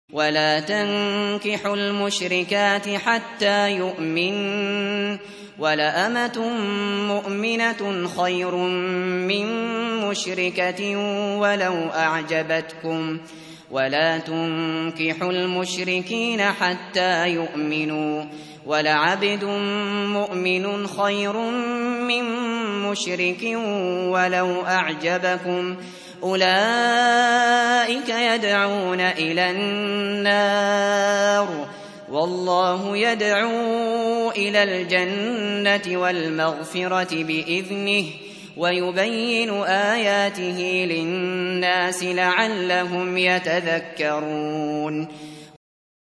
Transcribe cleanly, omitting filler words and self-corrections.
ولا تنكحوا المشركات حتى يؤمنن ولأمة مؤمنة خير من مشركة ولو أعجبتكم ولا تنكحوا المشركين حتى يؤمنوا ولعبد مؤمن خير من مشرك ولو أعجبكم أولئك يدعون إلى النار والله يدعو إلى الجنة والمغفرة بإذنه ويبين آياته للناس لعلهم يتذكرون